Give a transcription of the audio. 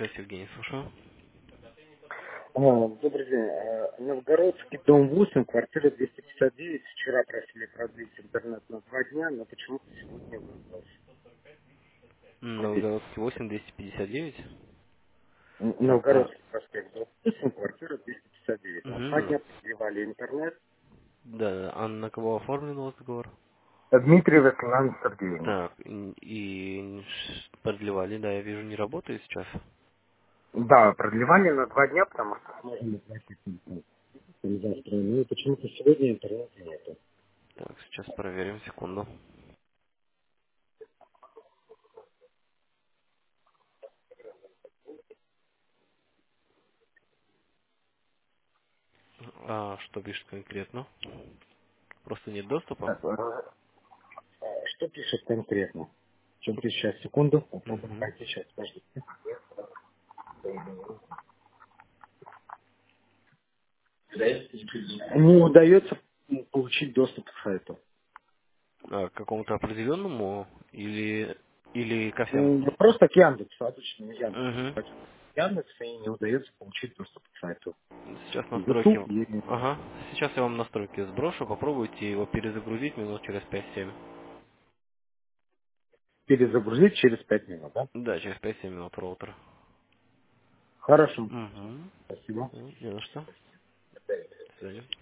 Связь, Евгений, слушаю. Добрый день. Новгородский, дом 8, квартира 259. Вчера просили продлить интернет на 2 дня, но почему-то сегодня вызвалось. Продлить. Новгородский 8, 259. Так, Новгородский проспект, дом 8, квартира 259. На 2 дня угу. продлевали интернет. Да, а на кого оформлен у вас договор? Дмитрий Василовна Сергеевна. Так, продлевали, да, я вижу, не работает сейчас. Да, продлевали на 2 дня, потому что сможем оплатить интернет. Завтра. Ну, почему-то сегодня интернета нету. Так, сейчас проверим, секунду. А что пишет конкретно? Просто нет доступа? Так, что пишет конкретно? Что пишет сейчас? Секунду. Попробуем Угу. найти сейчас. Подождите. Не удается получить доступ к сайту. А, к какому-то определенному или ко всем? Просто к Яндексу, обычно Яндекс. Угу. Яндекс, и не удается получить доступ к сайту. Сейчас настройки. YouTube или Ага. Сейчас я вам настройки сброшу, попробуйте его перезагрузить минут через 5-7. перезагрузить через 5 минут, да? Да, через 5-7 минут роутер. Хорошо. Угу. Спасибо. Не за что. До свидания.